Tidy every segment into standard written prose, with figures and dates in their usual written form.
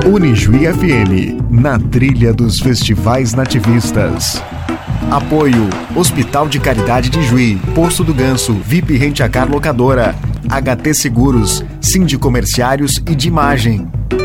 Unijuí FM, na trilha dos festivais nativistas. Apoio: Hospital de Caridade de Juí, Poço do Ganso, VIP Rent-A-Car Locadora, HT Seguros, Sindicomerciários e de Imagem.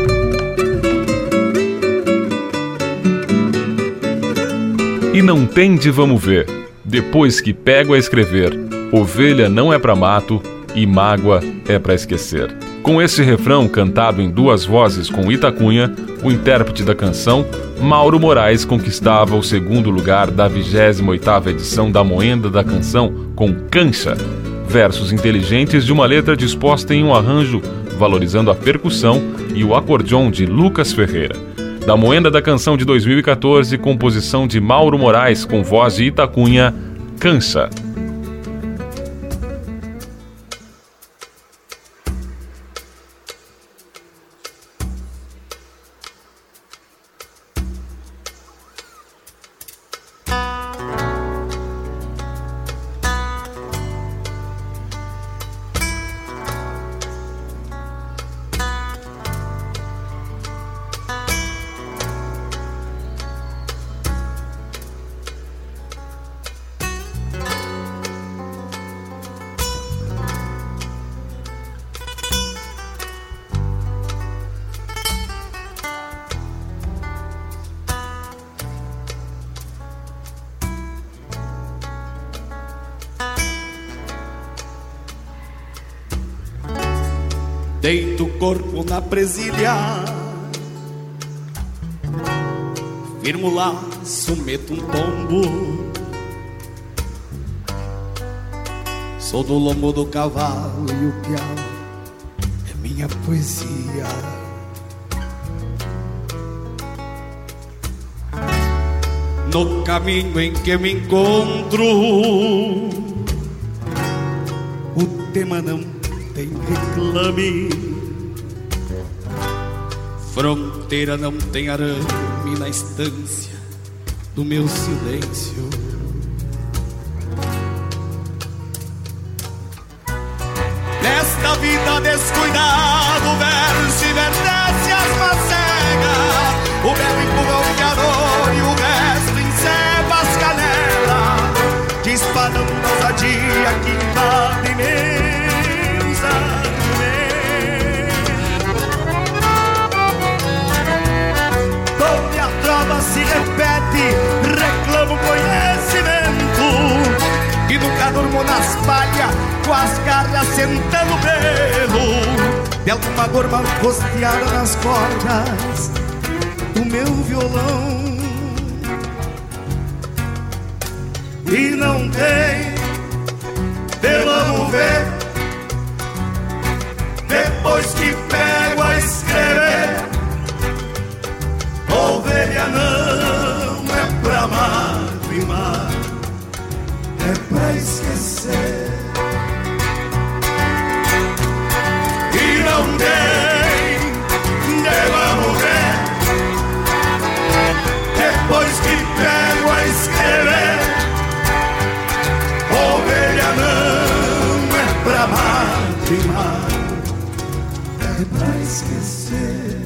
E não tem de vamos ver, depois que pego a escrever, ovelha não é pra mato e mágoa é pra esquecer. Com esse refrão cantado em duas vozes com Itacunha, o intérprete da canção, Mauro Moraes, conquistava o segundo lugar da 28ª edição da Moenda da Canção com Cancha, versos inteligentes de uma letra disposta em um arranjo valorizando a percussão e o acordeon de Lucas Ferreira. Da Moenda da Canção de 2014, composição de Mauro Moraes com voz de Itacunha, Cancha. Deito o corpo na presilha, firmo o laço, meto um tombo. Sou do lombo do cavalo e o piau é minha poesia. No caminho em que me encontro, o tema não tem reclame, fronteira não tem arame na estância do meu silêncio. Nesta vida descuidado, verso enverdece as macegas, o belo empurra o piador e o resto enceba as canelas, disparando ousadia que invade meus. Donde a trova se repete, reclamo conhecimento, e nunca durmo nas palhas, com as garras sentando o pelo de alguma gorma costeada nas cordas do meu violão. E não tem de vamos ver, depois que pego a escrever, ovelha não é pra marimar, é pra esquecer. E não tem de vamos ver, depois que pego a escrever, ovelha não é pra marimar, é pra esquecer.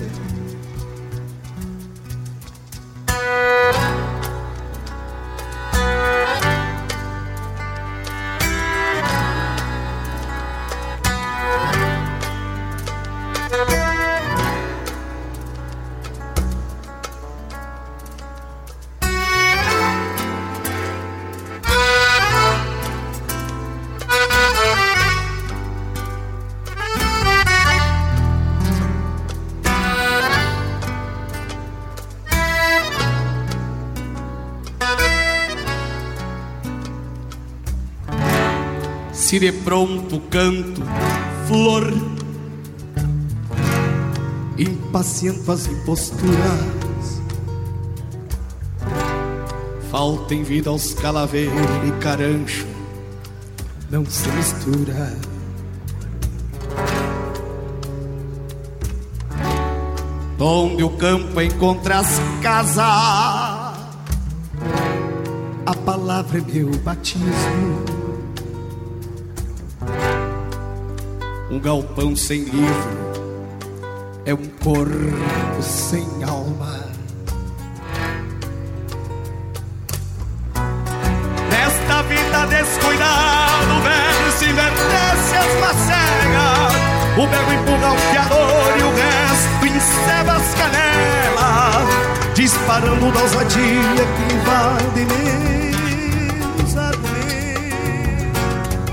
Se de pronto canto, flor, impaciento as imposturas, falta em vida aos calaveiros e carancho, não se mistura. Onde o campo encontra as casas, a palavra é meu batismo. Um galpão sem livro é um corpo sem alma. Nesta vida descuidado, verso invernece as macegas. O berro empurra o fiador e o resto enceba as canelas, disparando da ousadia que invade meus argumentos.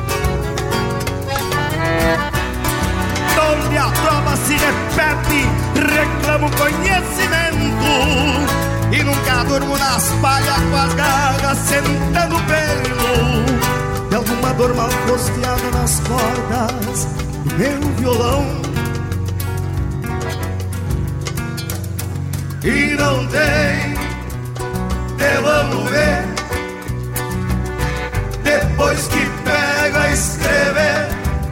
Onde a trova se repete, reclamo conhecimento, e nunca durmo nas palhas com as garras sentando pelo de alguma dor mal costeada nas cordas do meu violão. E não tem de vamos ver, depois que pego a escrever,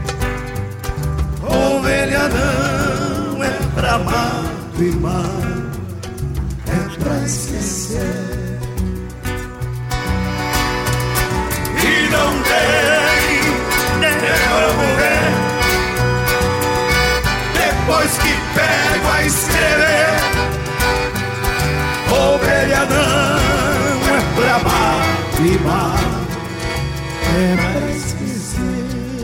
ovelha não é pra mato e mar, é pra esquecer. E não tem de vamos ver, depois que pego a escrever, ovelha não é pra mato e mar, é pra esquecer.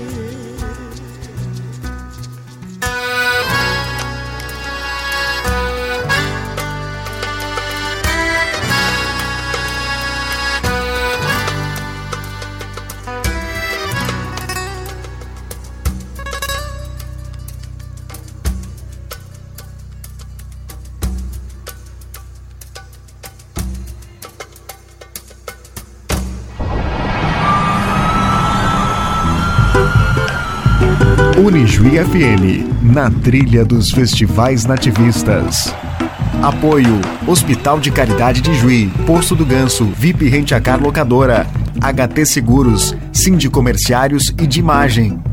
Unijuí FM, na trilha dos festivais nativistas. Apoio: Hospital de Caridade de Juí, Poço do Ganso, VIP Rent-A-Car Locadora, HT Seguros, Sindicomerciários e de Imagem.